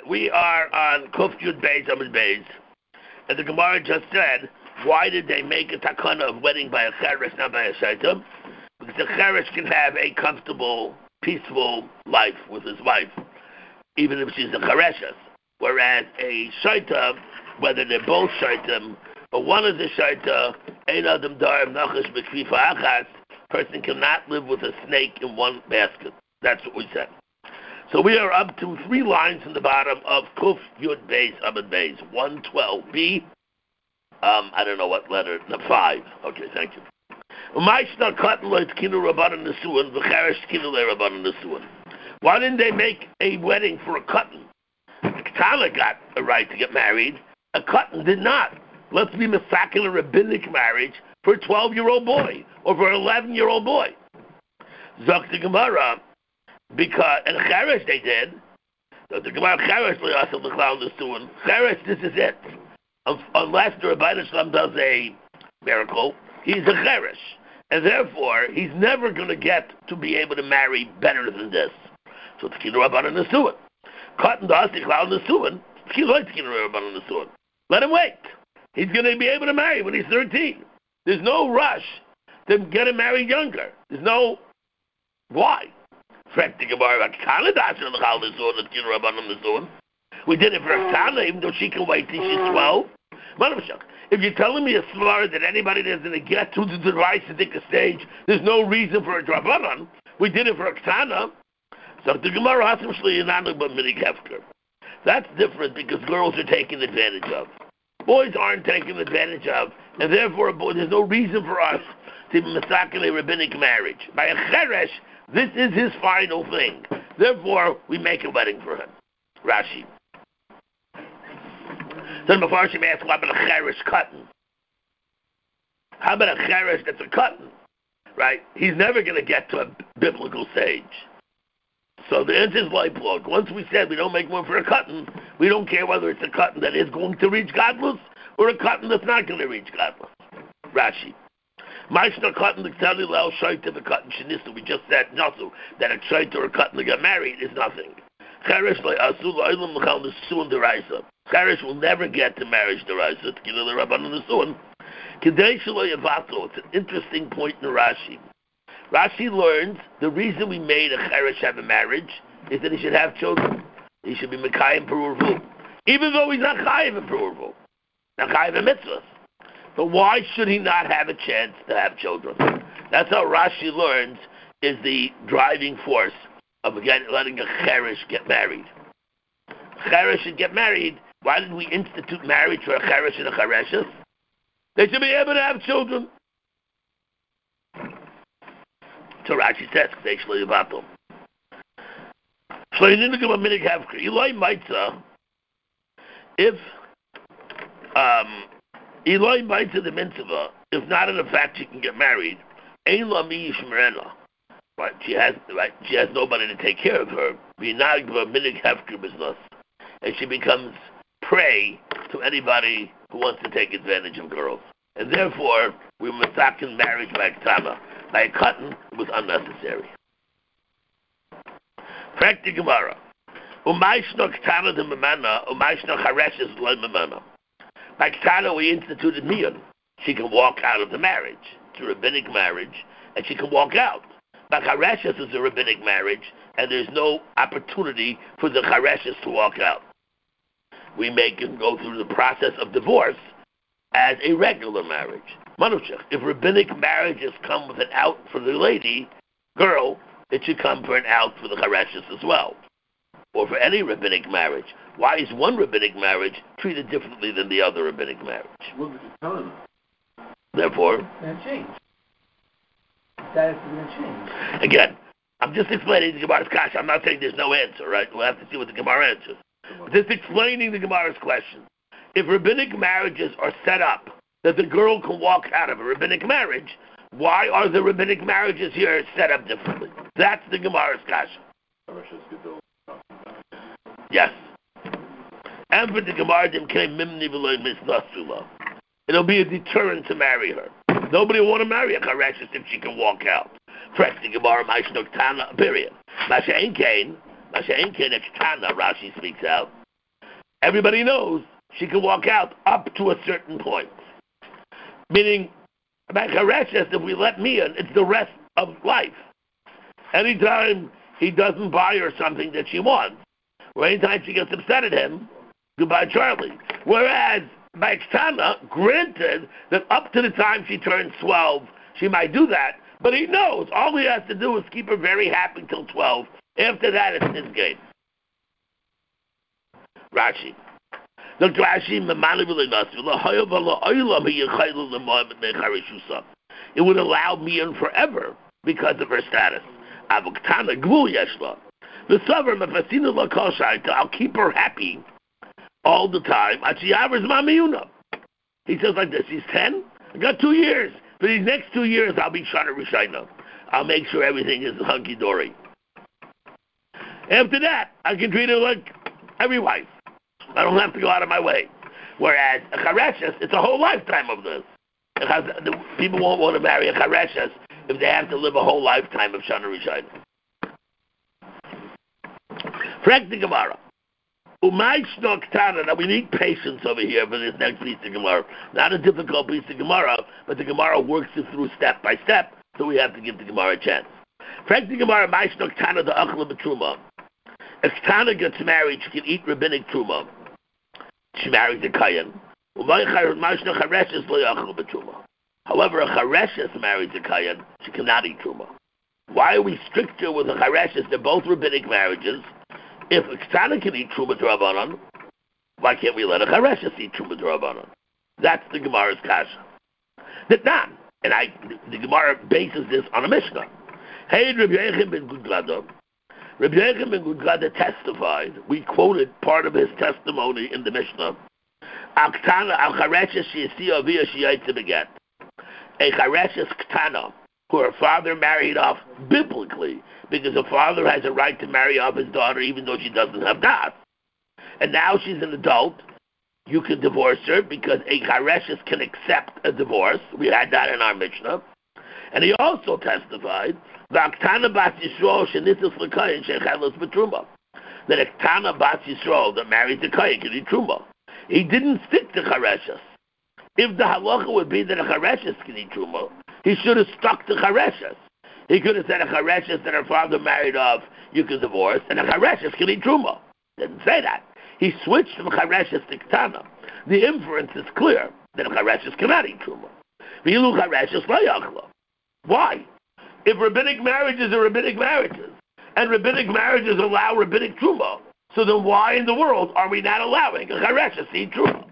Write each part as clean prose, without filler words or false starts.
we are on Kuf Yud Beis Amud Beis, and the Gemara just said, why did they make a takana of wedding by a cheresh, not by a shaitam? Because the cheresh can have a comfortable, peaceful life with his wife, even if she's a chereshes. Whereas a shaitam, whether they're both shaitam, but one is a shaita, ein adam dar nachash b'kfifa achas, person cannot live with a snake in one basket. That's what we said. So we are up to 3 lines in the bottom of Kuf Yud Beis Amud Beis 112b. I don't know what letter. No, 5. Okay, thank you. Why didn't they make a wedding for a cotton? Ketana got a right to get married. A cotton did not. Let's be masakin a rabbinic marriage for a 12-year-old boy or for an 11-year-old boy. Zok the Gemara, because and cheresh they did. So the Gemara cheresh also the clown is doing cheresh. This is it. Unless the Rebbeinu Shalom does a miracle, he's a cheresh, and therefore he's never going to get to be able to marry better than this. So the Kinu Rabbanan is doing. Cotton does the clown is doing. Let him wait. He's going to be able to marry when he's 13. There's no rush to get him married younger. There's no why. We did it for Aktana, even though she can wait till she's 12. If you're telling me a svara that anybody that's going to get to the device to take a stage, there's no reason for a drabanan. We did it for Aktana. So the Gemara Hasim Shliyananu but Minik Hefker. That's different because girls are taken advantage of. Boys aren't taken advantage of, and therefore there's no reason for us to masakin a rabbinic marriage. By a cheresh, this is his final thing. Therefore, we make a wedding for him. Rashi. So the Mefarshim asks, what about a cheresh cotton? How about a cheresh that's a cotton? Right? He's never going to get to a biblical stage. So the answer is light plug. Once we said we don't make one for a cotton, we don't care whether it's a cotton that is going to reach godless or a cotton that's not going to reach godless. Rashi. Ma'ishna cotton the ktali lal shaita the cotton shenista. We just said nasu that a shaita or a cotton to get married is nothing. Cheresh asu la'ilam l'chal nesuin deraisa. Cheresh will never get to marriage deraisa. T'kila l'rabbanan nesuin. K'dei shelo yavato. It's an interesting point in Rashi. Rashi learns the reason we made a cheresh have a marriage is that he should have children. He should be mekayim perurvu, even though he's not chayiv in perurvu, not chayiv in mitzvahs. But why should he not have a chance to have children? That's how Rashi learns is the driving force of letting a cheresh get married. Cheresh should get married. Why did we institute marriage for a cheresh and a chereshes? They should be able to have children. So Rashi says, if Eloi Maitza the Mitzvah, if not in the fact she can get married, right? She has nobody to take care of her. And she becomes prey to anybody who wants to take advantage of girls. And therefore, we masakin marriage by Ktana. By a cotton, it was unnecessary. Fact the Gemara. Umayshno Ktana the Mamana, Umayshno Chareshes loy Mamana. By Ktana, we instituted Miyan. She can walk out of the marriage. It's a rabbinic marriage, and she can walk out. But Chareshes is a rabbinic marriage, and there's no opportunity for the Chareshes to walk out. We make him go through the process of divorce as a regular marriage. Manushach, if rabbinic marriages come with an out for the lady, girl, it should come for an out for the Chareshes as well. Or for any rabbinic marriage. Why is one rabbinic marriage treated differently than the other rabbinic marriage? Well, Therefore, going to change. That is going to change. Again, I'm just explaining the Gemara's kasha. I'm not saying there's no answer, right? We'll have to see what the Gemara answers. Just explaining the Gemara's question. If rabbinic marriages are set up that the girl can walk out of a rabbinic marriage, why are the rabbinic marriages here set up differently? That's the Gemara's kasha. Yes. And for the Gemara, it'll be a deterrent to marry her. Nobody will want to marry a Chareshes if she can walk out. Correct the Gemara, period. Masha Ein Kain, Tana, Rashi speaks out. everybody knows she can walk out up to a certain point. Meaning, by Chareshes, if we let me in, it's the rest of life. Anytime he doesn't buy her something that she wants, or anytime she gets upset at him, goodbye Charlie. Whereas by Ktana, granted that up to the time she turns 12, she might do that, but he knows all he has to do is keep her very happy till 12. After that, it's his game. Rashi. Dr. Rashi, it would allow me in forever because of her status. I'll keep her happy all the time. He says like this, she's 10, I got 2 years. For these next 2 years, I'll be Shana Rishayna. I'll make sure everything is hunky-dory. After that, I can treat her like every wife. I don't have to go out of my way. Whereas a Chareshes, it's a whole lifetime of this. People won't want to marry a Chareshes if they have to live a whole lifetime of Shana Rishayna. Frank the Gemara. Now we need patience over here for this next piece of Gemara. Not a difficult piece of Gemara, but the Gemara works it through step by step, so we have to give the Gemara a chance. Frank the Gemara, Maishnok Tana the Achla B'Truma. If Tana gets married, she can eat rabbinic Truma. She marries a Kayan. However, a Chareshes marries a Kayan, she cannot eat Truma. Why are we stricter with the Chareshes? They're both rabbinic marriages. If a Ktana can eat Truma D'Rabbanan, why can't we let a Chareshes eat Truma D'Rabbanan? That's the Gemara's kasha. The Gemara bases this on a Mishnah. Hey, Rabbi Yechim ben Gudgada. Rabbi Yechim ben Gudgada testified. We quoted part of his testimony in the Mishnah. A Chareshes Ktana, who her father married off biblically, because a father has a right to marry off his daughter even though she doesn't have das. And now she's an adult, you can divorce her because a Chareshes can accept a divorce. We had that in our Mishnah. And he also testified that a Ktana Bas Yisrael that marries a Kayan can eat Truma. He didn't stick to Chareshes. If the halacha would be that a Chareshes can eat Truma, he should have stuck to Chareshes. He could have said a Chareshes that her father married off, you can divorce, and a Chareshes can eat Truma. Didn't say that. He switched from Chareshes to Ktana. The inference is clear that a Chareshes cannot eat Truma. Why? If rabbinic marriages are rabbinic marriages, and rabbinic marriages allow rabbinic Truma, so then why in the world are we not allowing a Chareshes to eat Truma?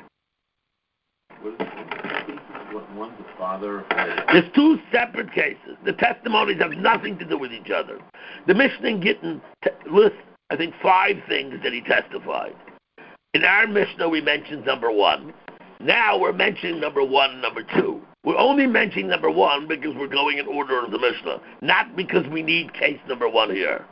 One's the father. There's two separate cases. The testimonies have nothing to do with each other. The Mishnah in Gittin lists, I think, 5 things that he testified. In our Mishnah, we mentioned number 1. Now we're mentioning number 1 and number 2. We're only mentioning number 1 because we're going in order of the Mishnah, not because we need case number 1 here.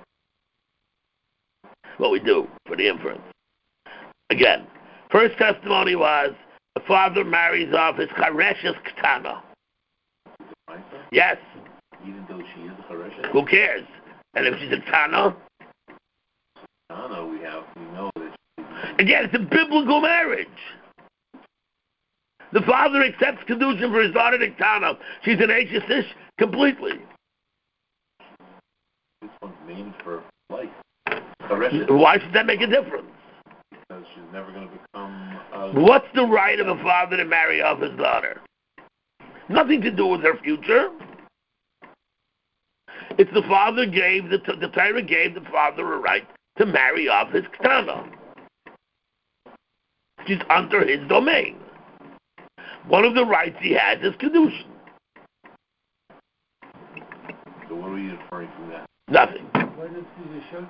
What we do for the inference. Again, first testimony was the father marries off his Chareshes Ktana. Yes. Even though she is a Chareshes? Who cares? And if she's a Ktana? Ktana, we know that again, it's a biblical marriage. The father accepts Kedushin for his daughter Ktana. She's an Eishes completely. This one's named for life. Chareshes. Why should that make a difference? Because she's never going to become What's the right of a father to marry off his daughter? Nothing to do with her future. It's the father gave, the Torah gave the father a right to marry off his Ktana. She's under his domain. One of the rights he has is Kedushin. So what are we inferring from that? Nothing. What is the shot?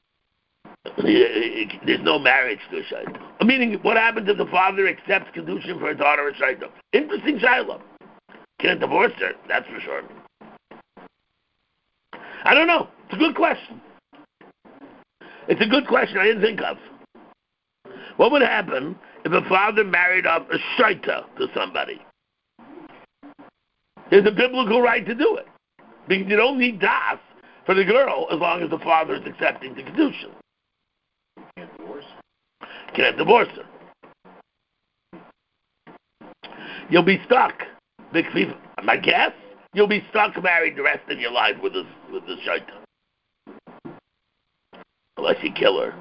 There's no marriage to a Shaita. Meaning, what happens if the father accepts Kedushin for a daughter of Shaita? Interesting Shaila. Can't divorce her, that's for sure. I don't know. It's a good question. It's a good question I didn't think of. What would happen if a father married off a Shaita to somebody? There's a biblical right to do it. Because you don't need das for the girl as long as the father is accepting the Kedushin. can't divorce her. You'll be stuck. My guess, you'll be stuck married the rest of your life with this shaitan. Unless you kill her.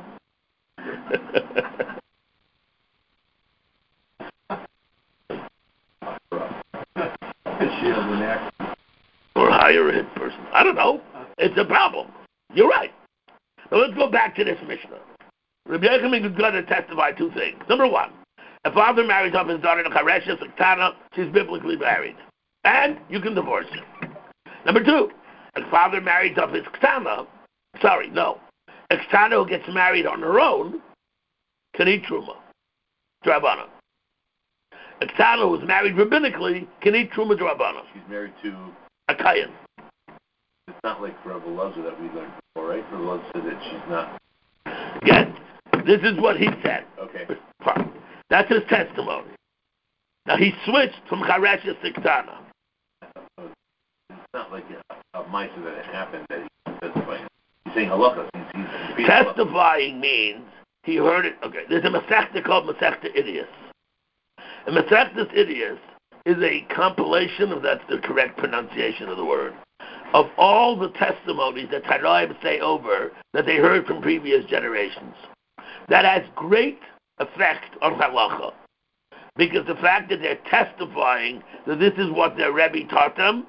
Or hire a hit person. I don't know. It's a problem. You're right. Now let's go back to this Mishnah. Rabbi Yochanan is going to testify two things. Number one, a father marries off his daughter to Charesha Siktana, she's biblically married. And you can divorce her. Number two, a father marries off his Ktana, a Ktana who gets married on her own, can eat Truma. Drabana. A Ktana who's married rabbinically can eat Truma Drabana. She's married to a Kayan. It's not like Rabbi Elazar that we learned before, right? Rabbi Elazar said that she's not. Yes, this is what he said. Okay. That's his testimony. Now he switched from Charesha to Ktana. It's not like a mitzvah that it happened that he's testifying. He's saying halakha. He's testifying means he heard it. Okay, there's a Masechta called Masechta Idias. And Masechta Idias is a compilation, if that's the correct pronunciation of the word, of all the testimonies that Tanoim say over that they heard from previous generations. That has great effect on halacha, because the fact that they're testifying that this is what their Rebbe taught them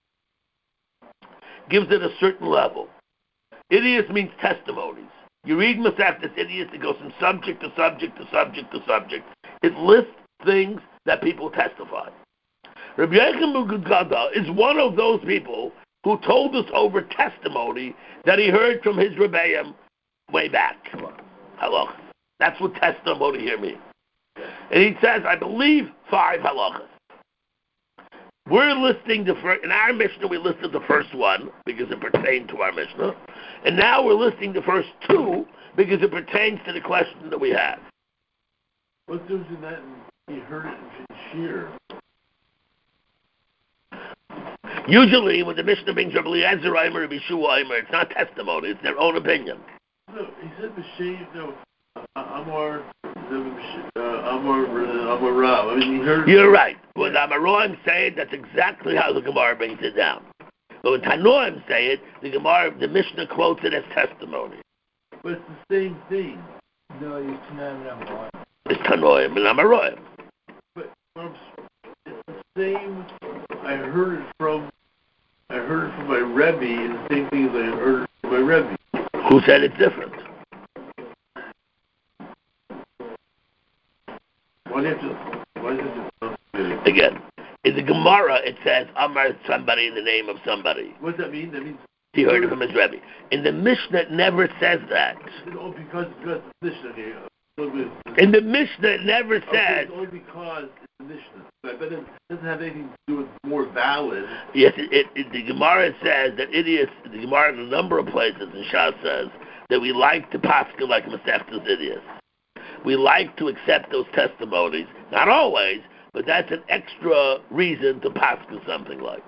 gives it a certain level. Idias means testimonies. You read Masechtas Idias, it goes from subject to subject to subject to subject. It lists things that people testify. Rabbi Yochanan Gada is one of those people who told us over testimony that he heard from his Rebbeim way back. Halach. That's what testimony here means. And he says, I believe 5 halachas. We're listing in our Mishnah we listed the first one because it pertained to our Mishnah. And now we're listing the first 2 because it pertains to the question that we have. What's the difference in that and he heard it in Shir? Usually when the Mishnah brings Rabbi Eliezer Omer, Rabbi Shua Omer, it's not testimony, it's their own opinion. No, he said B'Shem, no, Amar Rav. I mean, he heard. You're right. When Amaroim say it, that's exactly how the Gemara brings it down. But when Tanoim say it, the Mishnah quotes it as testimony. But it's the same thing. No, it's Tanoim and Amaroim. It's Tanoim and Amaroim. But it's the same. I heard it from my Rebbe, and the same thing as I heard it from my Rebbe. Who said it's different? Why is it Again, in the Gemara it says Amar somebody in the name of somebody. What does that mean? That means he heard it from his Rebbe. In the Mishnah it never says that. Oh, because it's the Mishnah here. In the Mishnah it never says. It's only because it's the Mishnah. But it doesn't have anything to do with more valid. Yes, the Gemara says that the Gemara in a number of places in Shas says that we like to pascha like Masechtas Idias. We like to accept those testimonies. Not always, but that's an extra reason to pascha something like.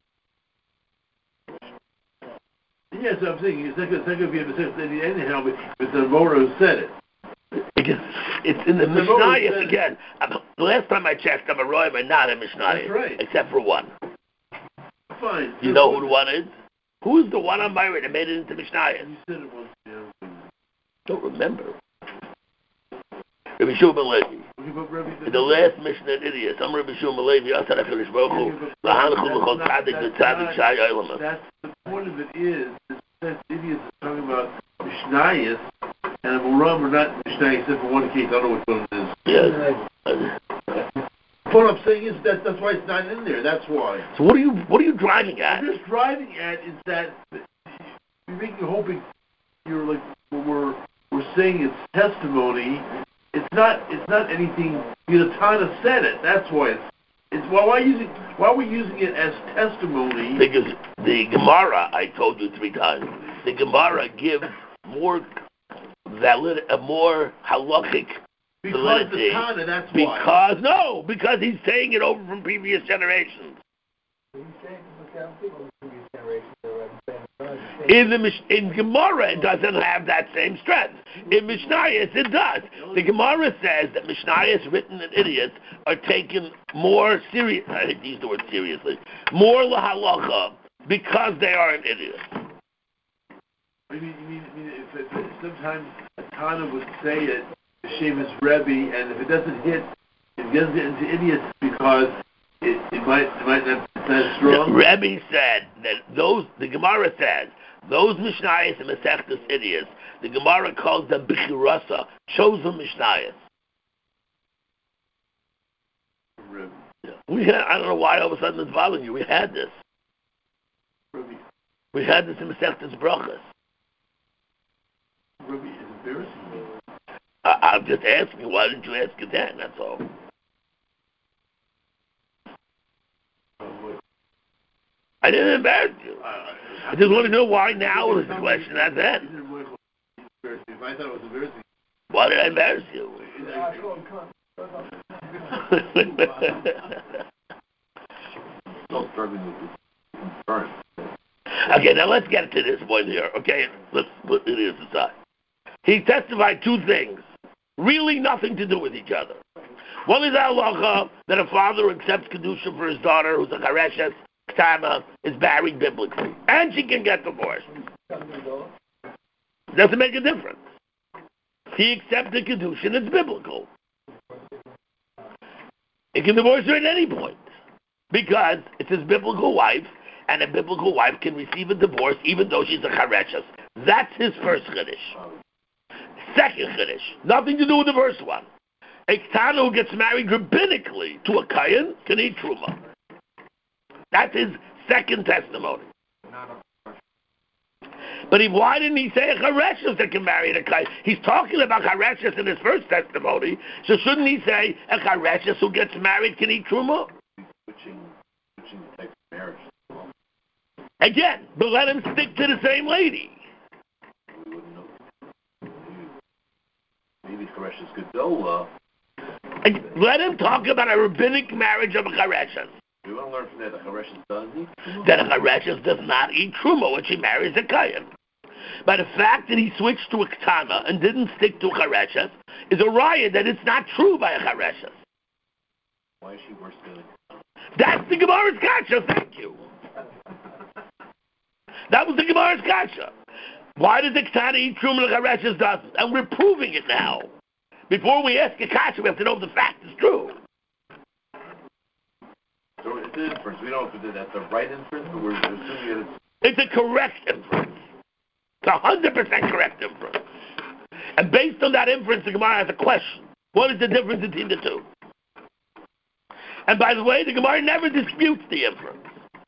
Yes, I'm saying it's not going to be a Masechtas Idias anyhow, but the Moro said it. It's in the Mishnayos again. The last time I checked, I'm a Roy, but not a Mishnayos. That's right. Except for one. Fine. You know who the one is? Who is the one on my right that made it into Mishnayos? You said it was. Yeah. Don't remember. Rabbi Shua ben Levi. In the last Mishnah in Idias, I'm Rabbi Shua ben Levi. I said, HaKadosh Baruch Hu, L'hanchu l'chol tzadik v'tzadik shai olamah. That's the point of it is that Idias is talking about Mishnayos, and Amoram are not Mishnayos except for one case. I don't know which one it is. Yes. What I'm saying is that's why it's not in there. That's why. So what are you driving at? What you're driving at is that you're making a whole big. You're like when we're saying it's testimony. It's not anything. Tana said it. That's why it's why we're using it as testimony. Because the Gemara, I told you 3 times, the Gemara gives more valid, a more halachic validity. Because the Tana, that's why. Because he's saying it over from previous generations. In Gemara, it doesn't have that same strength. In Mishnayos, it does. The Gemara says that Mishnayos written in idiots are taken more serious. I hate to use the word seriously. More lahalacha because they are an idiot. You mean if sometimes a Tana would say it, Sheamus Rebbe, and if it doesn't hit, it gets into idiots because it might not be that strong. The Rebbe said that the Gemara says, those Mishnayos and Masechtas idiots, the Gemara calls them Bechirasa, chosen Mishnayos. I don't know why all of a sudden it's bothering you. We had this. We had this in Masechtas Brachas. Rebbe is embarrassing me. I'm just asking you, why didn't you ask it then? That's all. I didn't embarrass you. I just want to know why now is the question, not then. If I thought it was embarrassing. Why did I embarrass you? Still struggling with this concern. Okay, now let's get to this point here. Okay, let's put it aside. He testified two things, really nothing to do with each other. One is halacha that a father accepts kedusha for his daughter, who's a chareshes ktana, is married biblically, and she can get divorced. Doesn't make a difference. He accepted kedusha, and it's biblical. He can divorce her at any point because it's his biblical wife, and a biblical wife can receive a divorce even though she's a chareshes. That's his first chiddush. Second chiddush, nothing to do with the first one. A ktana who gets married rabbinically to a kayan can eat truma. That's his second testimony. But why didn't he say a chareshes that can marry a kayan? He's talking about chareshes in his first testimony, so shouldn't he say a chareshes who gets married can eat truma? Switching the type of marriage. Again, but let him stick to the same lady. We wouldn't know. Maybe Charesh is Gedola. Let him talk about a rabbinic marriage of a chareshes. We want to learn from that the Charesh does eat truma? That a chareshes does not eat truma when she marries a kayan. But the fact that he switched to a ktana and didn't stick to a chareshes is a riot that it's not true by a chareshes. Why is she worse than? That's the Gemara's kasha. Thank you. That was the Gemara's kasha. Why does the ktana eat truma and the chareshes doesn't? And we're proving it now. Before we ask a kasha, we have to know if the fact is true. So it's an inference. We don't know if that's the right inference, but we're assuming that It's a correct inference. It's 100% correct inference. And based on that inference, the Gemara has a question. What is the difference between the two? And by the way, the Gemara never disputes the inference.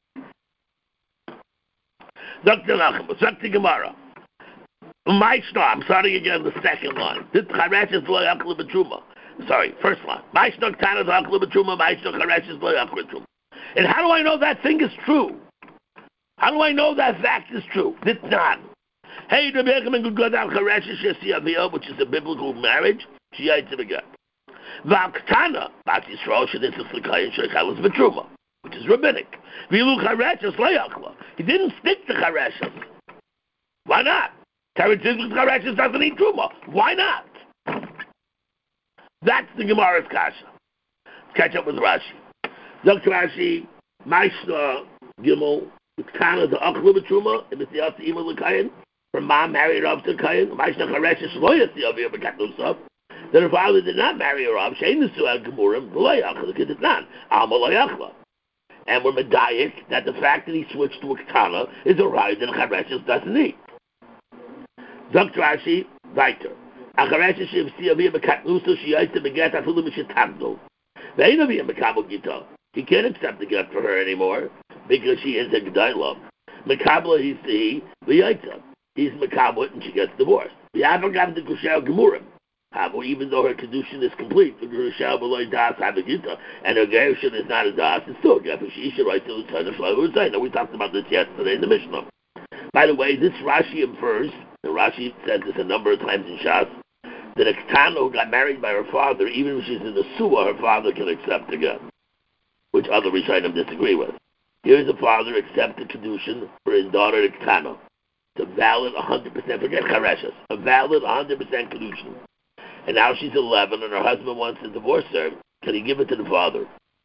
Dr. Nachum, Dr. Gemara. I'm starting again the second line. This charesh is lo yakla b'truma. Sorry, first line. Ma'ishno ktana yakla b'truma, ma'ishno charesh is lo yakla b'truma. And how do I know that thing is true? How do I know that fact is true? It's not. Hey, Rabbi Yechanan could go down charesh shesiyaviyah, which is a biblical marriage. She yites it again. V'al ktana bat Yisrael shenitzis l'kayin shechalas b'truma, which is rabbinic. V'ilu charesh is lo yakla. He didn't stick to chareshes. Why not? Teretzizuk chareshes doesn't eat truma. Why not? That's the Gemara's kasha. Let's catch up with Rashi. Dr. Rashi, Maishna Gimel, Ktana the Achlu b'truma, and it's the Yatsi Ima l'kayin. Her mom married Rav to Kayin. Maishna chareshes lo yatsi aviyah b'katnusav. That her father did not marry a Rav. Shein nesu al gemurim lo yachla. The kid did not. Alma lo yachla. And we're medayik that the fact that he switched to a Ktana is a right that chareshes doesn't eat. Dr. Rashi, weiter. A chareshes shivsi aviyah b'katnusav sheyayta beget afilu m'shetagdo. Ve'ein aviyah b'kabel gita. He can't accept the gift for her anymore because she is a G'dayla. Mekabla he v'yayta. He's Mekabla and she gets divorced. V'yavagav de Kushel Gemurim. Even though her kedushin is complete, and her gerushin is not a das, it's still a get. She should write to the son of Shlomo. We talked about this yesterday in the Mishnah. By the way, this Rashi infers, and Rashi says this a number of times in Shas, that a Ktana who got married by her father, even if she's in the Suah, her father can accept again, which other Rishonim disagree with. Here's a father accepted kedushin for his daughter Ktana. valid 100%, forget Chareshes, a valid 100% Kedushin. And now she's 11 and her husband wants to divorce her, can he give it to the father?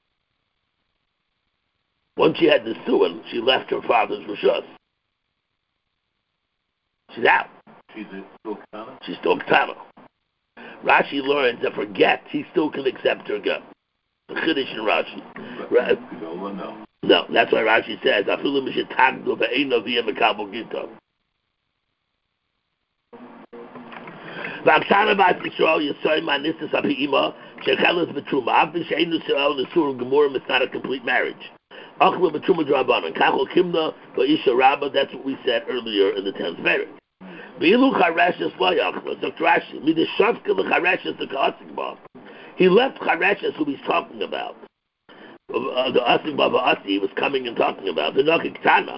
Once she had the suin, she left her father's Rishus. She's out. She's still Ketana? She's still Ketana. Rashi learns that for get, he still can accept her get. The Chiddush in Rashi. Right? No, that's why Rashi says, Afilu mishetagdu ve'eino v'yeh mekabel gito. V'aksana b'as Yisrael Yisrael ma'nistas abi'ima shechelas b'truma. Afi she'einu Yisrael Nisur Gemurim, it's not a complete marriage. Achlu b'truma d'Rabbanan. Kachol kimna v'isha rabba, that's what we said earlier in the 10th Perek. V'ilu chareshes lo yachla. Dr. Rashi, mid'shavka l'chareshes l'ka'asik ba. He left Chareshes, who he's talking about. The Asik Baba Asi was coming and talking about. The Naki Ktana.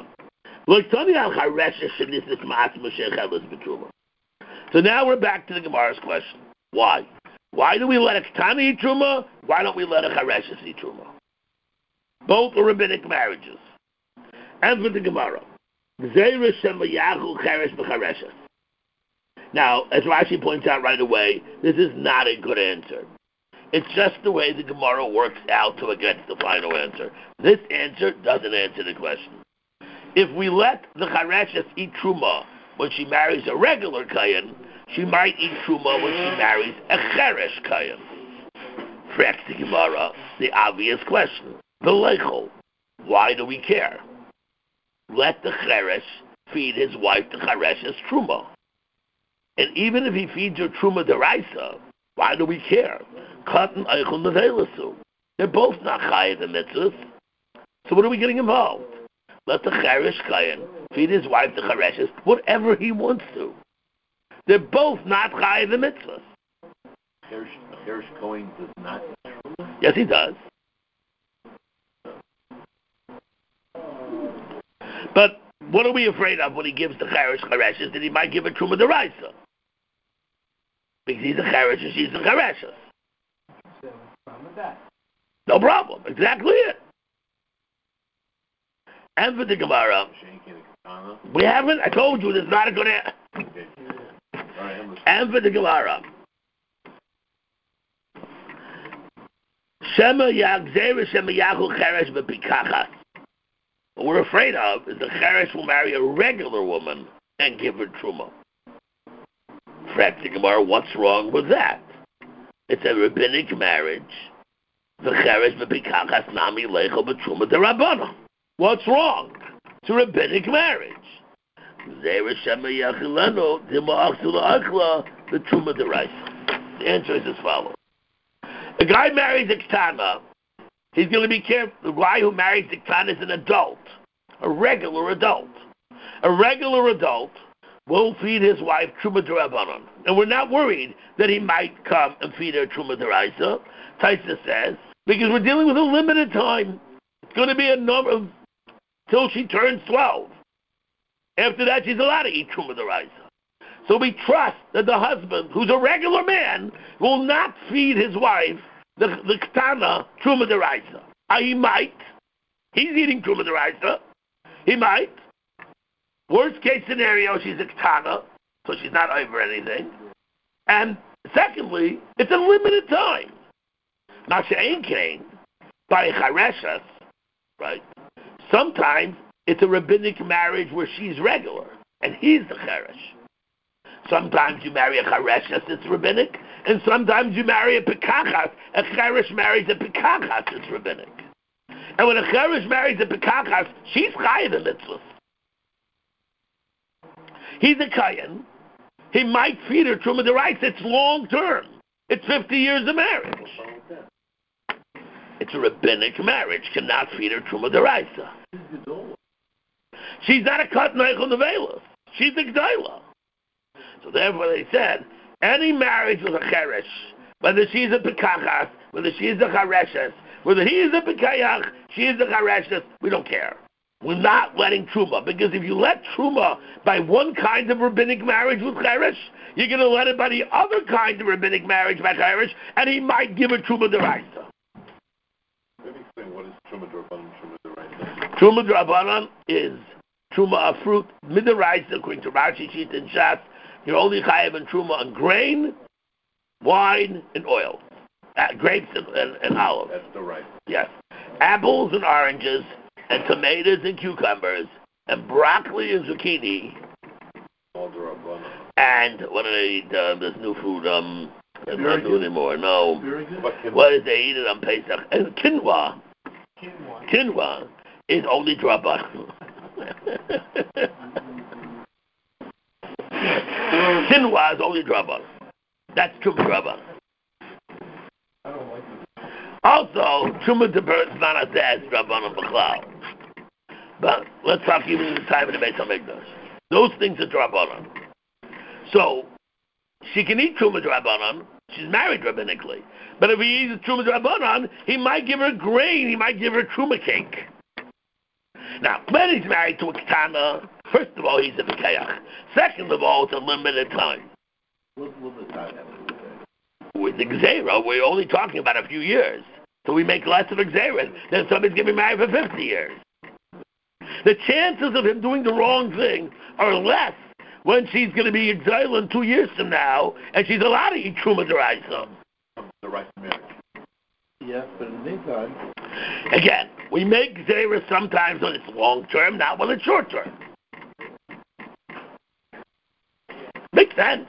So now we're back to the Gemara's question. Why? Why do we let a Ktana eat Truma? Why don't we let a Chareshes eat Truma? Both are rabbinic marriages. And for the Gemara. Now, as Rashi points out right away, this is not a good answer. It's just the way the Gemara works out to against the final answer. This answer doesn't answer the question. If we let the Chareshes eat Truma when she marries a regular Kayan, she might eat Truma when she marries a Cheresh Kayan. Fracks the Gemara, the obvious question. The Leichel. Why do we care? Let the Cheresh feed his wife the Chareshes Truma. And even if he feeds her Truma Deraisa, why do we care? They're both not Chayed and Mitzvahs. So what are we getting involved? Let the Cheresh Kayan feed his wife the Chareshes, whatever he wants to. They're both not Chayed and Mitzvahs. Cheresh Cohen does not. Yes, he does. But what are we afraid of when he gives the Chareshes? That he might give a Truma Deraisa. Because he's a Cheresh and she's a Chereshes. No problem. Exactly it. And for the Gemara, we haven't. I told you there's not a good answer. And for the Gemara, what we're afraid of is the Cheresh will marry a regular woman and give her Truma. Fret the Gemara, what's wrong with that? It's a rabbinic marriage. The Cheresh b'pikachas nami leichel b'truma derabbanan. What's wrong? It's a rabbinic marriage. The truma deraisa. The answer is as follows. A guy marries a Ktana, he's going to be careful. The guy who marries the Ktana is an adult, a regular adult. A regular adult will feed his wife Truma D'Rabbanan. And we're not worried that he might come and feed her Truma D'Oraisa. Taisa says, because we're dealing with a limited time. It's going to be a number of, till she turns 12. After that, she's allowed to eat Truma D'Oraisa. So we trust that the husband, who's a regular man, will not feed his wife the Ktana Truma D'Oraisa. He might. He's eating Truma D'Oraisa. He might. Worst case scenario, she's a Ktana, so she's not over anything. And secondly, it's a limited time. Masha'en Kain, by Chareshes, right? Sometimes it's a rabbinic marriage where she's regular, and he's the Cheresh. Sometimes you marry a Chareshes, it's rabbinic, and sometimes you marry a Pekachas. A Cheresh marries a Pekachas, it's rabbinic. And when a Cheresh marries a Pekachas, she's Chayav in mitzvahs. He's a Kayan. He might feed her Truma D'Oraisa. It's long term. It's 50 years of marriage. It's a rabbinic marriage. Cannot feed her Truma D'Oraisa. She's not a Kat Neichel Nevelas. She's a Gdaila. So therefore they said, any marriage with a Cheresh, whether she's a Pekachas, whether she's a Chareshes, whether he is a Pekayach, she is a Chareshes, we don't care. We're not letting Truma, because if you let Truma by one kind of rabbinic marriage with Cheresh, you're going to let it by the other kind of rabbinic marriage by Cheresh, and he might give a Truma D'Oraisa. Let me explain what is Truma D'Rabbanan, Truma D'Oraisa. Truma D'Rabbanan is truma of fruit, midaraisa, according to Rashi, Shita, and Shas, you're only chayav and truma on grain, wine, and oil. Grapes and olives. That's the right. Yes. Apples and oranges, and tomatoes and cucumbers, and broccoli and zucchini. All the rabbanon. And what do they eat? This new food, they don't do anymore. No. Very good. What is they eat it on Pesach? And quinoa. Quinoa is only drabban. Quinoa is only drabban. That's truma drabban. I don't like it. Also, truma de birds not a dead drabban on b'chlal. But let's talk even in the time of the Beit HaMikdash. Those things are drabbanon. So she can eat truma drabbanon. She's married rabbinically. But if he eats truma drabbanon, he might give her grain. He might give her truma cake. Now, when he's married to a ketana, first of all, he's a mekayach. Second of all, it's a limited time. What the time have to do With the gzeira, we're only talking about a few years. So we make less of a gzeira than somebody's getting married for 50 years. The chances of him doing the wrong thing are less when she's going to be exiled in 2 years from now, and she's allowed to eat truma d'oraisa. The right to marriage. Yes, but in the meantime, Again, we make gzeira sometimes when it's long term, not when it's short term. Makes sense.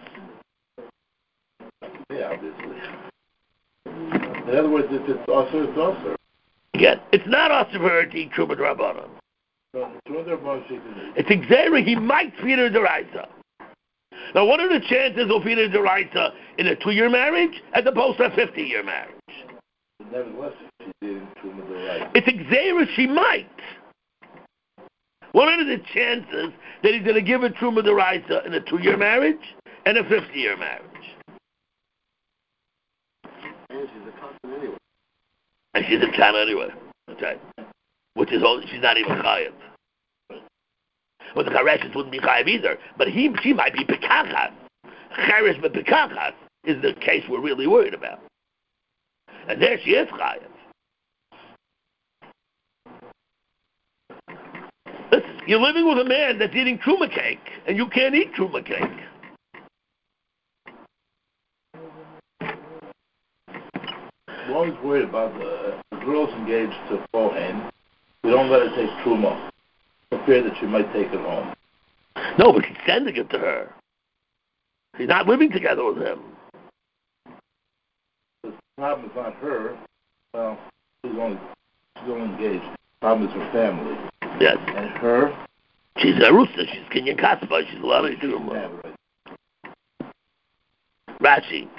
Yeah, obviously. In other words, if it's also, it's also. Again, it's not us for her to eat truma d'rabbanan. It's gzeira, he might feed her d'oraisa. Now, what are the chances he'll feed her d'oraisa in a 2-year marriage as opposed to a 50-year marriage? Nevertheless, she did truma d'oraisa. It's gzeira, she might. What are the chances that he's going to give her truma d'oraisa in a 2-year marriage and a 50-year marriage? And she's a constant anyway. And she's a kana anyway. Okay. Which is all, she's not even chayav. Well, the chareshes wouldn't be chayav either, but she might be pekachas. Cheresh but pekachas is the case we're really worried about. And there she is chayav. Listen, you're living with a man that's eating truma cake, and you can't eat truma cake. I'm always worried about the girl's engaged to Bohan. We don't let her take truma, for fear that she might take it home. No, but he's sending it to her. He's not living together with him. The problem is not her. Well, she's only engaged. The problem is her family. Yes. And her? She's a rooster. She's Kenyan Kaspa. She's allowed to do him. Rashi.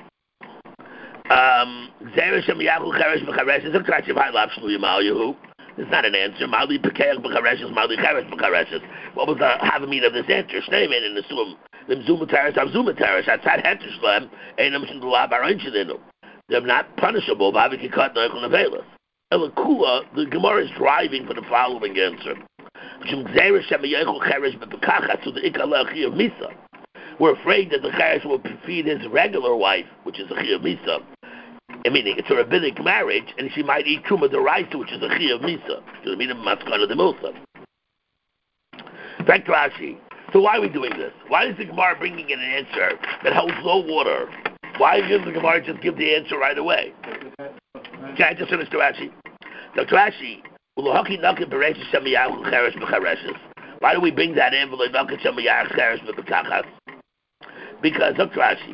It's not an answer. Mali Pekeach B'chareshes, Mali Cheresh B'chareshes. What was the Havamid of this answer? Shneimen in the Sum. Lim Zumateres, Av Zumateres. Outside Hetershlem, Einam Shindulab Aranchininu. They're not punishable. Vavikikat Noichel Nevelas. Elakula, the Gemara is driving for the following answer. We're afraid that the Cheresh will feed his regular wife, which is a Chi of Misa. Meaning it's a rabbinic marriage, and she might eat truma d'oraisa, which is a chi of misa. So mean maskana de milsa. Back to Rashi. So why are we doing this? Why is the Gemara bringing in an answer that holds no water? Why does the Gemara just give the answer right away? Can I just finish the Rashi? So Rashi, why do we bring that in? Because look, Rashi,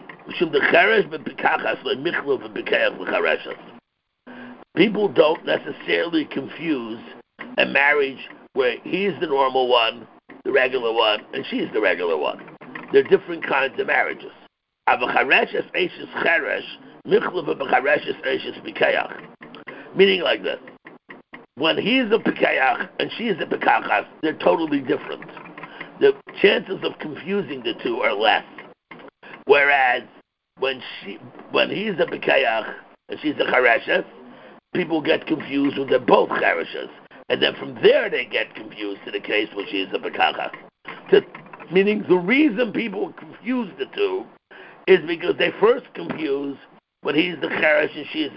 people don't necessarily confuse a marriage where he is the normal one, the regular one, and she is the regular one. They're different kinds of marriages. Meaning like this. When he is a pekayach and she is a pekachas, they're totally different. The chances of confusing the two are less. Whereas when he's a Bekayach and she's a Chareshes, people get confused when they're both Chareshes. And then from there they get confused in the case when she's a Bekachas. Meaning the reason people confuse the two is because they first confuse when he's the Cheresh and she's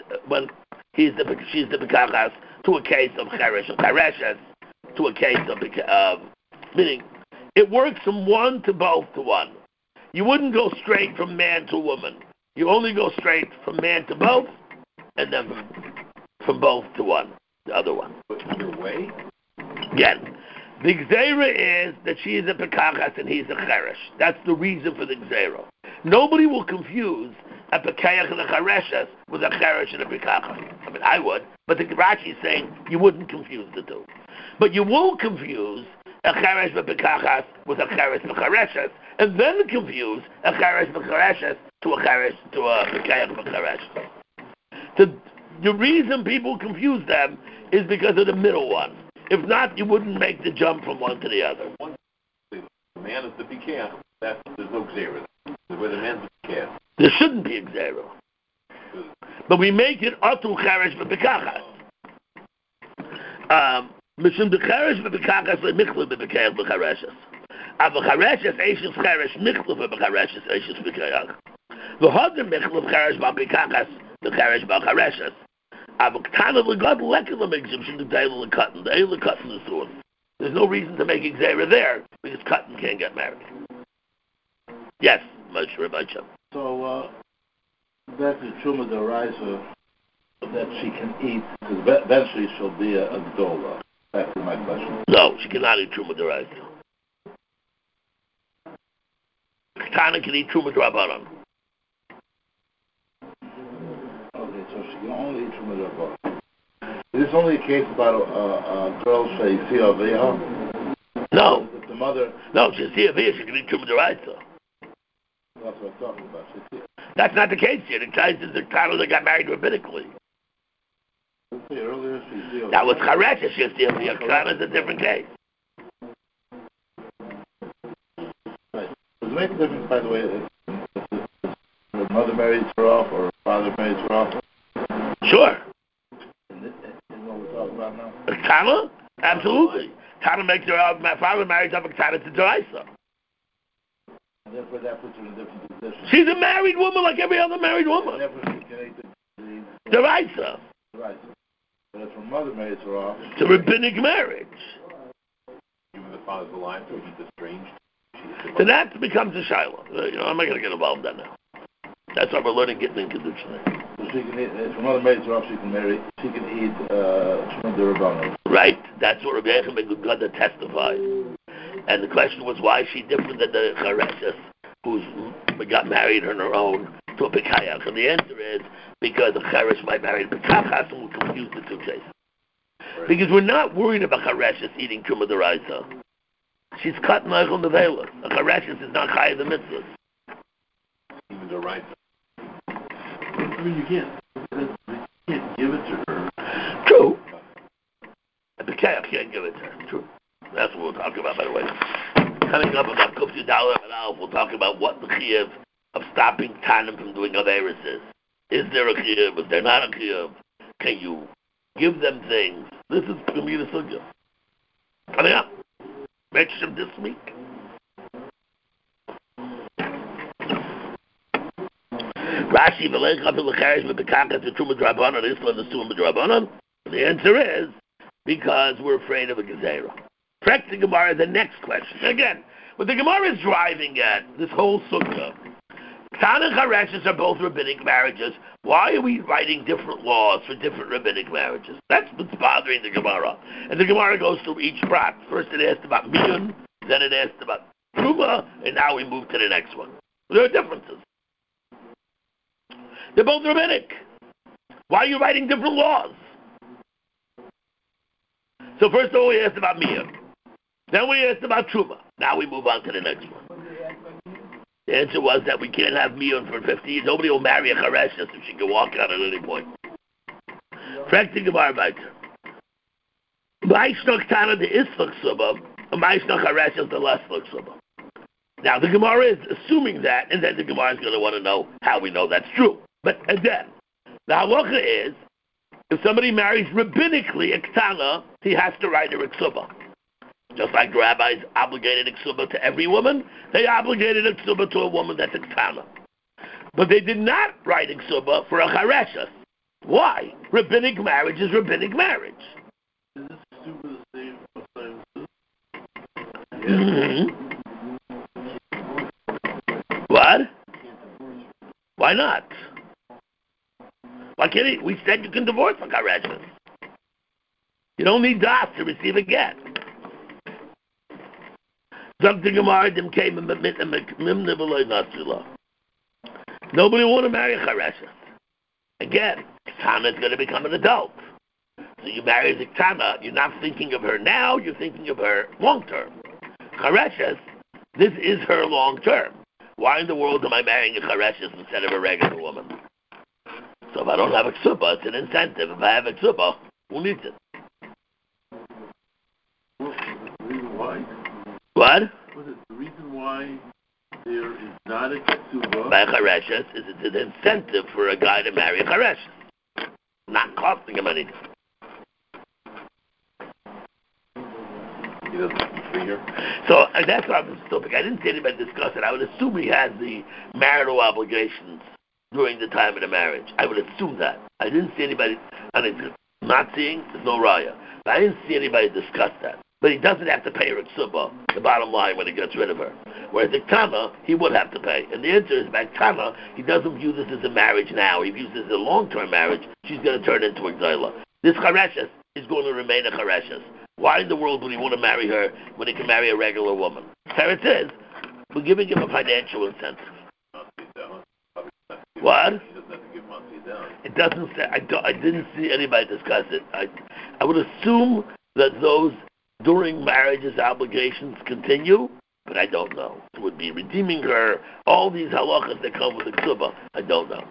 the Bekachas to a case of Cheresh or Chareshes to a case of Meaning, it works from one to both to one. You wouldn't go straight from man to woman. You only go straight from man to both, and then from both to one, the other one. Either way? Again, the Gzeira is that she is a Pekachas and he's a Cheresh. That's the reason for the Gzeira. Nobody will confuse a Pekach and a Chereshes with a Cheresh and a Pekachas. I mean, I would, but the Rashi is saying you wouldn't confuse the two. But you will confuse a Cheresh Pekachas with a Cheresh Chereshes, and then confuse a Cheresh Chereshes to a Cheresh to a Pekach Chereshes. The reason people confuse them is because of the middle one. If not, you wouldn't make the jump from one to the other. The man is the Pekach. There's no Gzeira. Where the man's the Pekach. There shouldn't be a Gzeira. But we make it Atu Cheresh Pekachas. Mishum the Cheresh Pekachas le Michla Pekach Chereshes. Aber Chereshes Eishes Cheresh Michla Chereshes Eishes Pekach. The Hodder Michla Cheresh Pekachas the Cheresh Chereshes. Aber Ktana L'Gad Lekela makes him the Deila L'Katan. The Eila Katan is doing. There's no reason to make Gzeira there because Katan can't get married. Yes, Moshe Rabbeinu. So back to Truma D'Oraisa that she can eat because eventually she'll be a Gdola. Back to my question. No, she cannot eat Truma D'Oraisa. Ktana can eat Truma D'Rabbanan. Okay, so she can only eat Truma D'Rabbanan. Is this only a case about a girl She'isi Aviyah? No. The mother. No, She'isi Aviyah, she can eat Truma D'Oraisa. That's what I'm talking about. That's not the case here. The case is the Ktana that got married rabbinically. Earlier, She'isi That was Charesha, She'isi Aviyah. Ktana is a different case. Right. Does it make a difference, by the way, if her mother marries her off or her father marries her off? Sure. Isn't what we're talking about now? Ktana? Absolutely. Ktana makes her, my father marries up a Ktana to D'Oraisa. And therefore that puts her in a different position. She's a married woman like every other married woman. And therefore she can eat the D'Oraisa. right. But if her mother marries her off... It's a rabbinic marriage. Even the father's alive, so he's estranged. So that becomes a shiloh. I'm not going to get involved in that now. That's why we're learning getting in Kedusha. So she can eat, if her mother marries her off, she can eat Shmud D'Rabbanan. Right. That's what Rabbi Yechim Ben Gudgada testified. And the question was, why is she different than the Chareshes, who got married on her own to a Pekayach? And the answer is, because the Cheresh might marry a Pekachas, and we'll confuse the two cases. Right. Because we're not worried about Chareshes eating Truma D'Oraisa. She's cut Neichel Nevela. A Chareshes is not Chai the Mitzvahs. Even D'Oraisa. I mean, you can't give it to her. True. A Pekayach can't give it to her. True. That's what we'll talk about, by the way. Coming up about Kufti Dalar and Alf, we'll talk about what the chiyuv of stopping Tanim from doing Averis is. Is there a chiyuv? Is there not a chiyuv? Can you give them things? This is Gemara Sugya. Coming up. Mention this week. Rashi, the answer is because we're afraid of a Gezerah. Correct the Gemara, the next question. Again, what the Gemara is driving at, this whole Sukkah, Ktana and Chareshes are both rabbinic marriages. Why are we writing different laws for different rabbinic marriages? That's what's bothering the Gemara. And the Gemara goes through each prat. First it asked about Miyun, then it asked about Truma, and now we move to the next one. There are differences. They're both rabbinic. Why are you writing different laws? So first of all, we asked about Miyun. Then we asked about Truma. Now we move on to the next one. The answer was that we can't have Miyun for 50 years. Nobody will marry a Chareshes if she can walk out at any point. Correcting Gemara Baiter. Ma'ishnach Tana the Islach Subah, and Ma'ishnach Chareshes the Leslach Subah. Now the Gemara is assuming that, and then the Gemara is going to want to know how we know that's true. But again, the halacha is, if somebody marries rabbinically a Ktana, he has to write a Ksubah. Just like the rabbis obligated a Ksubah to every woman, they obligated a Ksubah to a woman that's a Ktana. But they did not write a Ksubah for a Chareshes. Why? Rabbinic marriage is rabbinic marriage. Is this stupid the same? What? Why not? Why can't he? We said you can divorce a chareshes. You don't need das to receive a get. Nobody want to marry a chareshes. Again, Tana is going to become an adult. So you marry the Tana, you're not thinking of her now, you're thinking of her long term. Chareshes, this is her long term. Why in the world am I marrying a chareshes instead of a regular woman? So if I don't have a ksuba, it's an incentive. If I have a ksuba, who needs it? Why? What? Was it the reason why there is not a ksuba? By a chareshes is it's an incentive for a guy to marry a chareshes. Not costing him anything. He doesn't figure. So that's why I'm still thinking. I didn't see anybody discuss it. I would assume he has the marital obligations during the time of the marriage. I would assume that. I didn't see anybody, not seeing, there's no raya. But I didn't see anybody discuss that. But he doesn't have to pay her ksuba, the bottom line, when he gets rid of her. Whereas Iktana, he would have to pay. And the answer is, by Iktana, he doesn't view this as a marriage now. He views this as a long-term marriage. She's going to turn into a Gzayla. This chareshes is going to remain a chareshes. Why in the world would he want to marry her when he can marry a regular woman? Teretz is, we're giving him a financial incentive. What? He doesn't have to give monthly down. It doesn't say. I didn't see anybody discuss it. I would assume that those during marriage's obligations continue, but I don't know. It would be redeeming her. All these halachas that come with the ksuba, I don't know.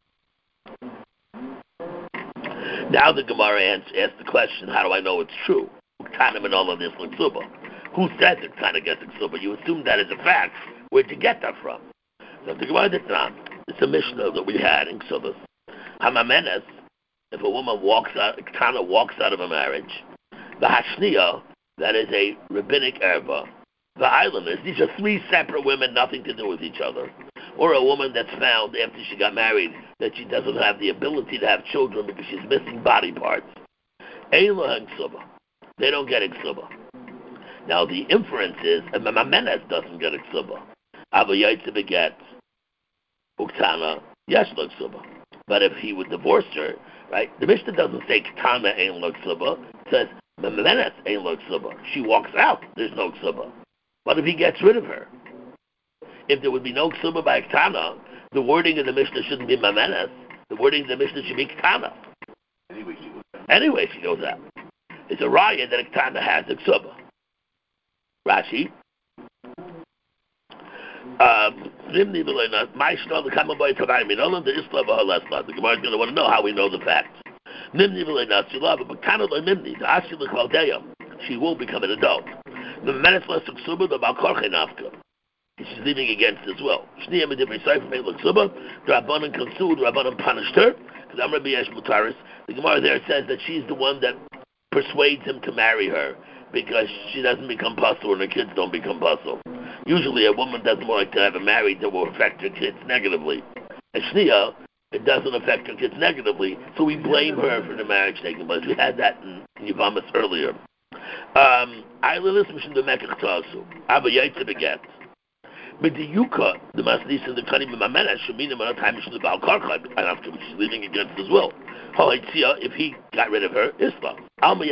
Now the Gemara asked the question: how do I know it's true? Uktanim and all of this ksuba. Who said that Tana gets the ksuba? You assume that is a fact. Where'd you get that from? So the Gemara did not. It's a Mishnah that we had in Ksubas. Hamamenes, if a woman Tana walks out of a marriage, the Hashniya, that is a rabbinic erba. The islanders, these are three separate women, nothing to do with each other. Or a woman that's found after she got married that she doesn't have the ability to have children because she's missing body parts. Eila Ksuba. They don't get a Ksuba. Now the inference is, a Mamenes doesn't get a Ksuba. Ava Yaitse beget Uktana, yes, Ksuba. But if he would divorce her, right, the Mishnah doesn't say Ktana ain't Ksuba. It says, Mamenes ain't Ksuba. She walks out, there's no Ksuba. What if he gets rid of her? If there would be no Ksuba by Ktana, the wording of the Mishnah shouldn't be Mamenes. The wording of the Mishnah should be Ktana. Anyway, she goes out. It's a raya that Ktana has a Ksuba. Rashi. The Gemara is going to want to know how we know the facts. She will become an adult. She's leaving against as well. The Gemara there says that she's the one that persuades him to marry her because she doesn't become puzzle and her kids don't become puzzle. Usually a woman doesn't like to have a married that will affect her kids negatively. And Shnia, it doesn't affect her kids negatively, so we blame her for the marriage taking place. We had that in Yavamas earlier. But the Yuka, the Masnis and the Kanim Mamena, should mean him on a time she's about Karkha, and she's leaving against as well. If he got rid of her, Islam. How do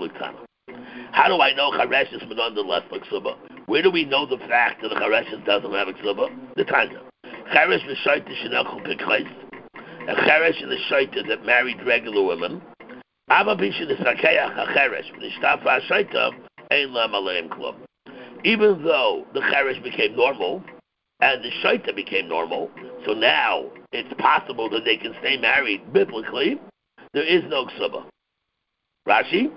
I know Charesh is nonetheless like Suba? Where do we know the fact that the Charesh doesn't have a Suba? The Tanya. Charesh v'shaita shenachol pekais. A Charesh and a shaita that married regular women. Ava bishin is sakeach haCharesh v'nishtafa shaita ein lam aleim klum. Even though the Charesh became normal and the shaita became normal, so now it's possible that they can stay married biblically. There is no Ksuba. Rashi.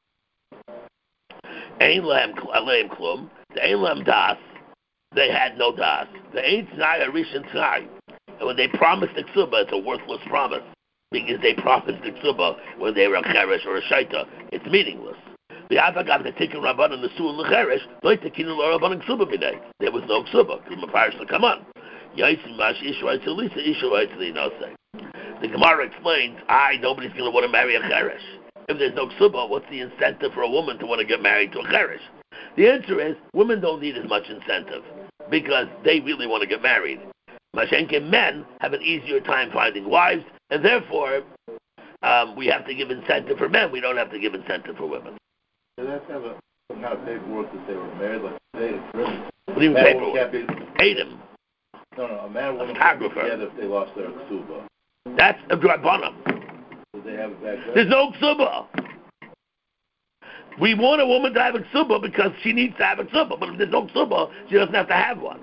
Ein lam aleim klum. The ein lam das. They had no das. The ein t'nai arishin t'nai. And when they promised the Ksuba, it's a worthless promise because they promised the Ksuba when they were a Charesh or a shaita. It's meaningless. The Avagat, the Tikkun Rabban and the Su'ul L'cheresh, like the Kinul Rabban and Ksuba B'nei. There was no Ksuba, because the Meparish to come on. Yaisim Mash Ishrai Tzilisa, Ishrai Tzilisa. The Gemara explains, nobody's going to want to marry a Cheresh. If there's no Ksuba, what's the incentive for a woman to want to get married to a Cheresh? The answer is women don't need as much incentive because they really want to get married. Mashenke men have an easier time finding wives, and therefore we have to give incentive for men. We don't have to give incentive for women. Do they have to have some kind of paperwork that they were married? Like today, What do you mean paperwork? Adam. No, a man wouldn't photographer. get together if they lost their ksuba. That's a drabanan. Did they have it back then? There's no ksuba. We want a woman to have a ksuba because she needs to have a ksuba, but if there's no ksuba, she doesn't have to have one.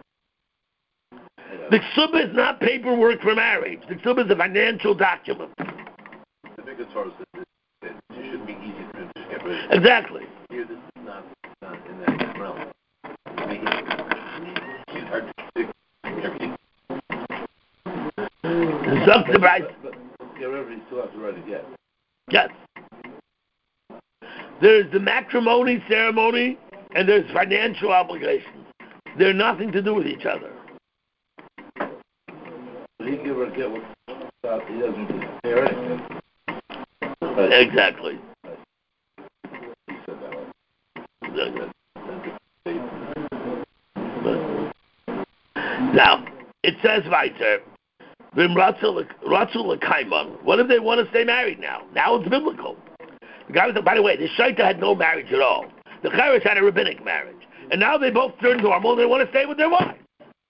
The ksuba is not paperwork for marriage. The ksuba is a financial document. I think as far as it should be easy for him to just get rid of it. Exactly. Here, this is not in that realm. She's hard to stick everything. But get rid of it, you still have to write again. Yes. There's the matrimony ceremony and there's financial obligations. They're nothing to do with each other. He give or get without, he doesn't need to pay or anything. But Exactly. he said that way. Now, it says weiter, what if they want to stay married now? Now it's biblical. The guy was, by the way, the Shaita had no marriage at all. The Charesh had a rabbinic marriage. And now they both turned normal and they want to stay with their wives.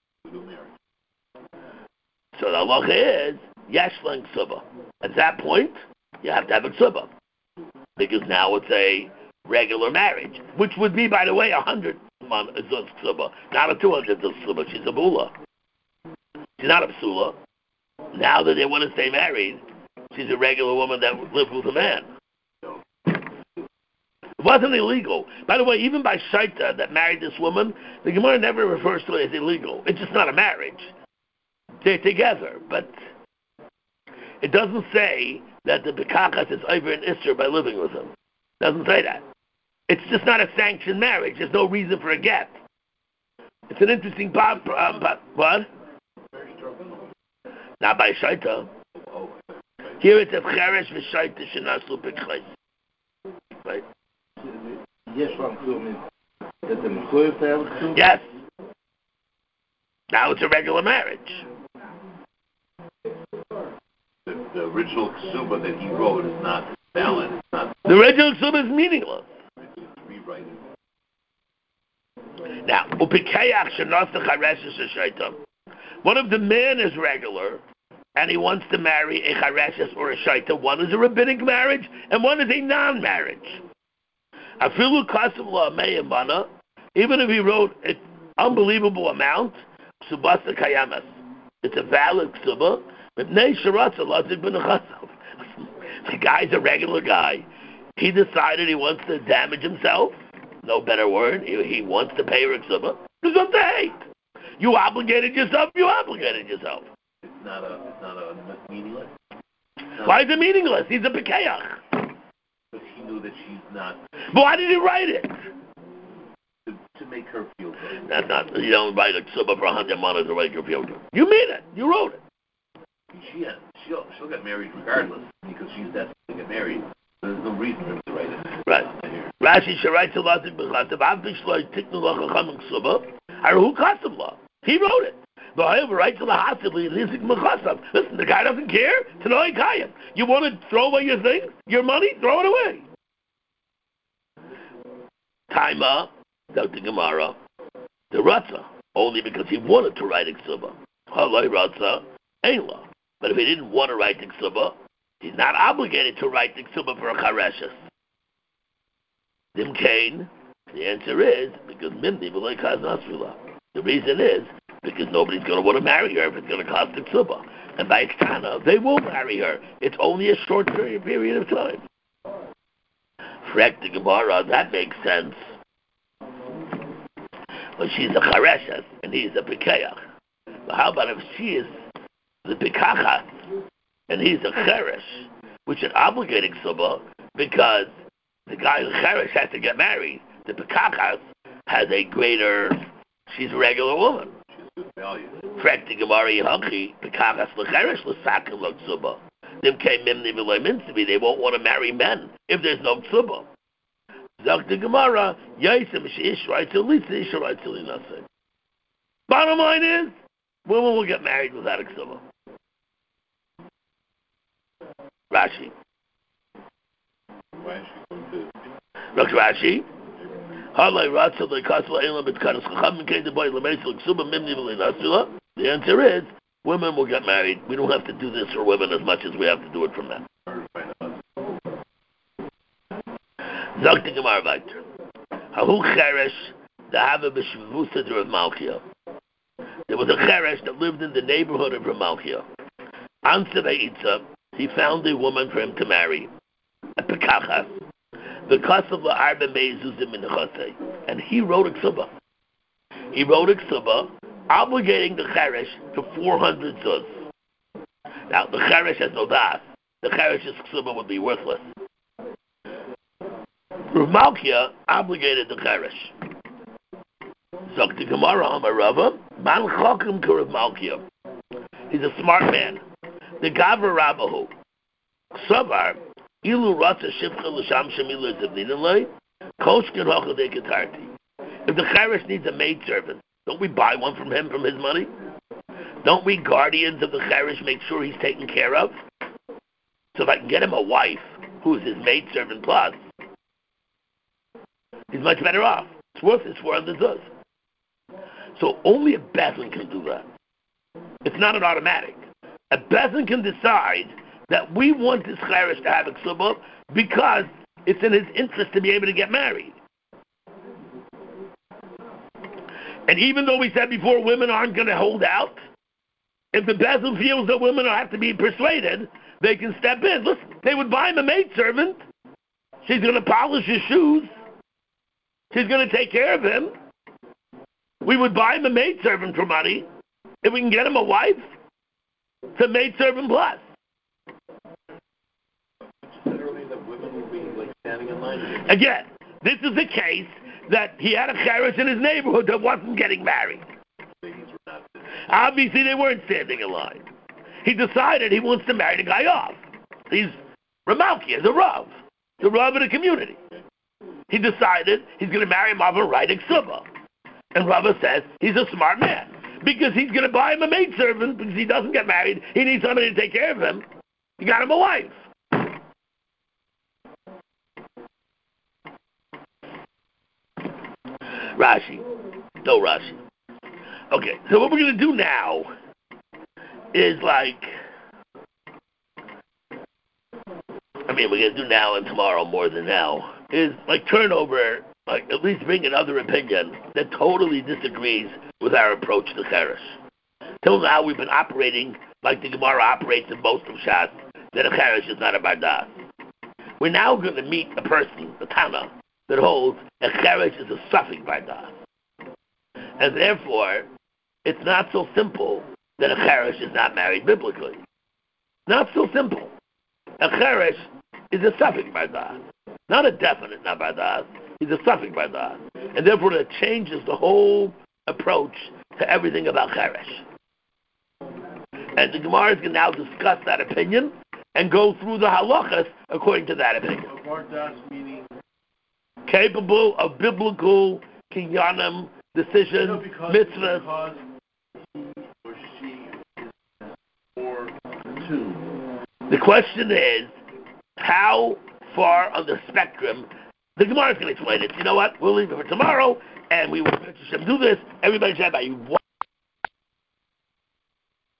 So the halacha is, yesh lang ksuba. At that point, you have to have a ksuba. Because now it's a regular marriage. Which would be, by the way, 100 zuz ksuba. Not a 200 zuz ksuba. She's a bula. She's not a psula. Now that they want to stay married, she's a regular woman that lived with a man. It wasn't illegal. By the way, even by Shaita that married this woman, the Gemara never refers to it as illegal. It's just not a marriage. They're together, but it doesn't say that the Bekachas is over an Isser by living with him. It doesn't say that. It's just not a sanctioned marriage. There's no reason for a get. It's an interesting what? Not by Shaita. Here it's a Cheresh v'Shaita shenaslu b'chais. Right? Yesh lang ksuba means that the mechuyev to have a ksuba? Yes. Now it's a regular marriage. The original ksuba that he wrote is not valid. It's not. The original ksuba is meaningless. Rewrite it. Now, upikeach shenas the chareshes shaita. One of the men is regular, and he wants to marry a chareshes or a shaita. One is a rabbinic marriage, and one is a non-marriage. Afilu kasim la meyamana, even if he wrote an unbelievable amount, subasa kayamas. It's a valid ksuba. The guy's a regular guy. He decided he wants to damage himself. No better word. He wants to pay a ksuba. There's nothing to hate. You obligated yourself. You obligated yourself. It's not a meaningless. Why is it meaningless? He's a pekeach. But he knew that she's not. But why did he write it? To make her feel good. That's not. You don't write a ksuba for 100 months to make her feel good. You mean it. You wrote it. She'll get married regardless because she's destined to get married. There's no reason for him to write it. Right. Rashi should write to Latin b'chasav. Avishloy tiknu lo chacham ksuba. Haru kasav lo. He wrote it. But however, right to the hospital, listen, the guy doesn't care. Tanoi kayim. You want to throw away your things, your money, throw it away. Taima, Dr. Gemara, the Ratza, only because he wanted to write a ksuba. Haloi Ratza, Einla. But if he didn't want to write the ksuba, he's not obligated to write the ksuba for a chareshes. Dimkain, the answer is because Mimni v'loy kaz nasrila. The reason is because nobody's going to want to marry her if it's going to cost the ksuba. And by Iktana, they will marry her. It's only a short period of time. Frek the Gemara, that makes sense. But she's a chareshes and he's a pekeach. But how about if she is the pekachas and he's a cheresh, which is obligating ksuba because the guy the cheresh has to get married. The pekachas has a greater. She's a regular woman. She's good value. Frek the Gemara Yehachi pekachas lecheresh l'sakin lo ksuba. Them came mimni v'loy minsibi. They won't want to marry men if there's no ksuba. Zok the Gemara, Yaisim Sheish right to Lisa, Ish right to Linase. Bottom line is, women will get married without a ksuba. Rashi. Why is she going to? Look, Rashi. The answer is, women will get married. We don't have to do this for women as much as we have to do it for men. Zok the Gemara weiter. Hahu cheresh dehave b'shvusa de Rav Malkia. There was a cheresh that lived in the neighborhood of Rav Malkia. Anseh ve'itza, he found a woman for him to marry, a pekachas, because of the arba meizuzim in the and he wrote a ksuba. He wrote a ksuba obligating the cheresh to 400 zuz. Now the cheresh has no das. The cheresh's ksuba would be worthless. Rav Malkia obligated the cheresh. Zok the Gemara Amar Rava, man chokim to Rav Malkia. He's a smart man. The Gavra Rabbahu. Savar, ilu ratza shivcha l'sham shemilah zevninalei, koshkin hocha de ketarti. If the cheresh needs a maidservant, don't we buy one from him from his money? Don't we guardians of the cheresh make sure he's taken care of? So if I can get him a wife who's his maidservant plus, he's much better off. It's worth his 400 zuz. So only a bezin can do that. It's not an automatic. A bezin can decide that we want this cheresh to have a ksuba because it's in his interest to be able to get married. And even though we said before women aren't going to hold out, if the bezin feels that women have to be persuaded, they can step in. Listen, they would buy him a maidservant. She's going to polish his shoes. She's going to take care of him. We would buy him a maidservant for money. If we can get him a wife, it's a maidservant plus. Literally, the women will be like standing in line. Again, this is the case that he had a cheresh in his neighborhood that wasn't getting married. Obviously, they weren't standing in line. He decided he wants to marry the guy off. He's Ramalki, the Rav of the community. He decided he's going to marry him off and write a ksuba. And Rava says he's a smart man because he's going to buy him a maidservant because he doesn't get married. He needs somebody to take care of him. He got him a wife. Rashi. No Rashi. Okay, so what we're going to do now is we're going to do now and tomorrow more than now, is turn over, at least bring another opinion that totally disagrees with our approach to cheresh. Till now we've been operating like the Gemara operates in most of Shas, that a cheresh is not a bardas. We're now going to meet a person, a Tana, that holds a cheresh is a suffix bardas. And therefore, it's not so simple that a cheresh is not married biblically. Not so simple. A cheresh is a suffix bardas. Not a definite not bardas. He's a suffix bardas. And therefore it changes the whole approach to everything about cheresh. And the Gemara is going to now discuss that opinion and go through the halachas according to that opinion. Bardas meaning capable of biblical kinyanim, decisions, mitzvahs. Because he or she is or two. The question is, how far on the spectrum? The Gemara is going to explain it. You know what? We'll leave it for tomorrow, and we will do this. Everybody should have